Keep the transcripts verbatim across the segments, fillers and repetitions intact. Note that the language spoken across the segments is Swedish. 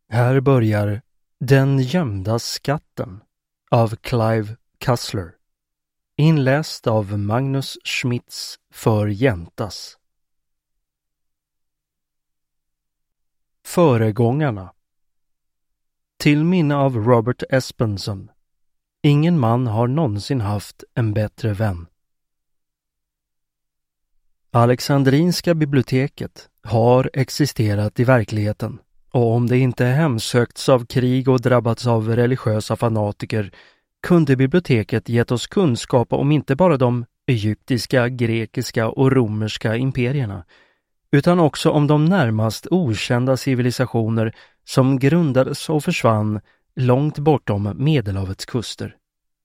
Här börjar Den gömda skatten av Clive Cussler, inläst av Magnus Schmitz för Jäntas. Föregångarna. Till minne av Robert Espenson. Ingen man har någonsin haft en bättre vän. Alexandrinska biblioteket har existerat i verkligheten, och om det inte hemsökts av krig och drabbats av religiösa fanatiker kunde biblioteket gett oss kunskap om inte bara de egyptiska, grekiska och romerska imperierna, utan också om de närmast okända civilisationer som grundades och försvann långt bortom Medelhavets kuster.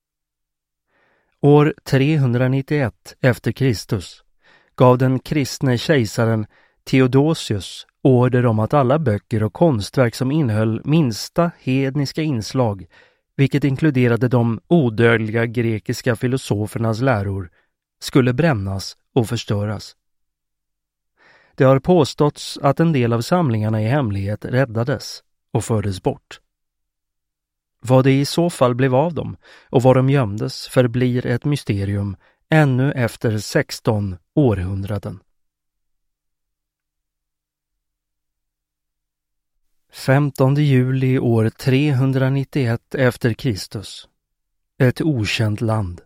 År trehundranittioett efter Kristus gav den kristne kejsaren Theodosius order om att alla böcker och konstverk som innehöll minsta hedniska inslag, vilket inkluderade de odödliga grekiska filosofernas läror, skulle brännas och förstöras. Det har påståtts att en del av samlingarna i hemlighet räddades och fördes bort. Vad det i så fall blev av dem och var de gömdes förblir ett mysterium ännu efter sexton århundraden. femtonde juli år trehundranittioett efter Kristus. Ett okänt land.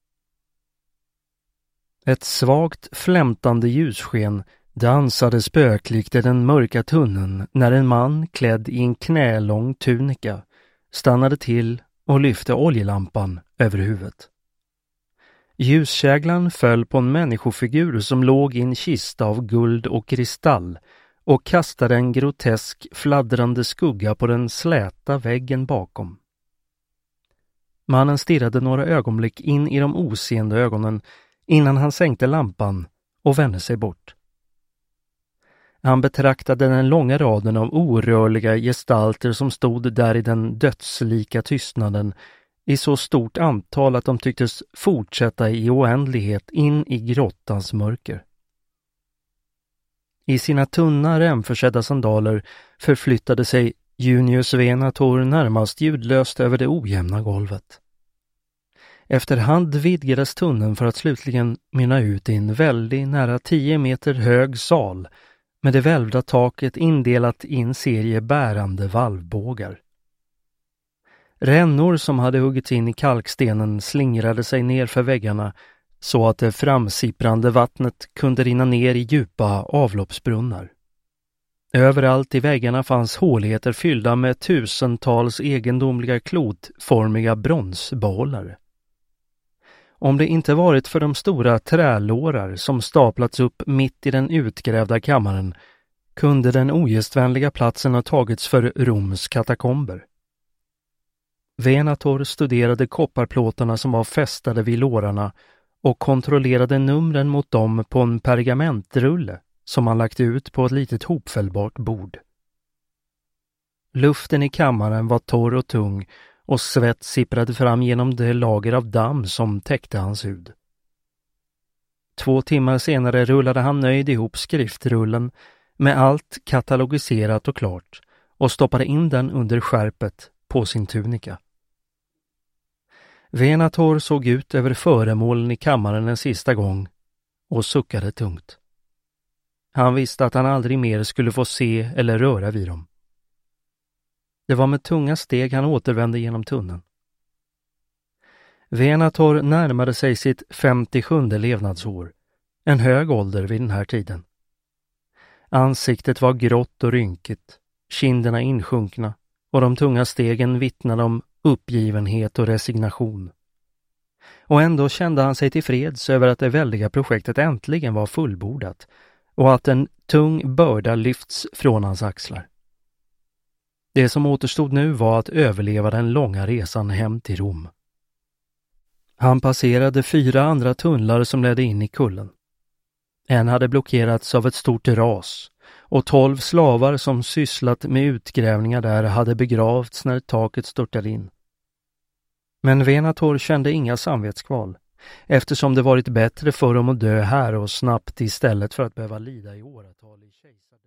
Ett svagt flämtande ljussken dansade spöklikt i den mörka tunneln när en man klädd i en knälång tunika stannade till och lyfte oljelampan över huvudet. Ljuskäglan föll på en människofigur som låg i en kista av guld och kristall och kastade en grotesk fladdrande skugga på den släta väggen bakom. Mannen stirrade några ögonblick in i de oseende ögonen innan han sänkte lampan och vände sig bort. Han betraktade den långa raden av orörliga gestalter som stod där i den dödslika tystnaden i så stort antal att de tycktes fortsätta i oändlighet in i grottans mörker. I sina tunna remförsedda sandaler förflyttade sig Junius Venator närmast ljudlöst över det ojämna golvet. Efterhand vidgades tunneln för att slutligen mynna ut i en väldig, nära tio meter hög sal med det välvda taket indelat i en serie bärande valvbågar. Rännor som hade huggits in i kalkstenen slingrade sig ner för väggarna så att det framsipprande vattnet kunde rinna ner i djupa avloppsbrunnar. Överallt i väggarna fanns håligheter fyllda med tusentals egendomliga klotformiga bronsbehållare. Om det inte varit för de stora trälårar som staplats upp mitt i den utgrävda kammaren kunde den ogästvänliga platsen ha tagits för Roms katakomber. Venator studerade kopparplåtarna som var fästade vid lårarna och kontrollerade numren mot dem på en pergamentrulle som han lagt ut på ett litet hopfällbart bord. Luften i kammaren var torr och tung och svett sipprade fram genom det lager av damm som täckte hans hud. Två timmar senare rullade han nöjd ihop skriftrullen med allt katalogiserat och klart och stoppade in den under skärpet på sin tunika. Venator såg ut över föremålen i kammaren en sista gång och suckade tungt. Han visste att han aldrig mer skulle få se eller röra vid dem. Det var med tunga steg han återvände genom tunneln. Venator närmade sig sitt femtiosjunde levnadsår, en hög ålder vid den här tiden. Ansiktet var grått och rynkigt, kinderna insjunkna och de tunga stegen vittnade om uppgivenhet och resignation. Och ändå kände han sig tillfreds över att det väldiga projektet äntligen var fullbordat och att en tung börda lyfts från hans axlar. Det som återstod nu var att överleva den långa resan hem till Rom. Han passerade fyra andra tunnlar som ledde in i kullen. En hade blockerats av ett stort ras och tolv slavar som sysslat med utgrävningar där hade begravts när taket störtade in. Men Venator kände inga samvetskval, eftersom det varit bättre för dem att dö här och snabbt istället för att behöva lida i åratal i kejsardöden.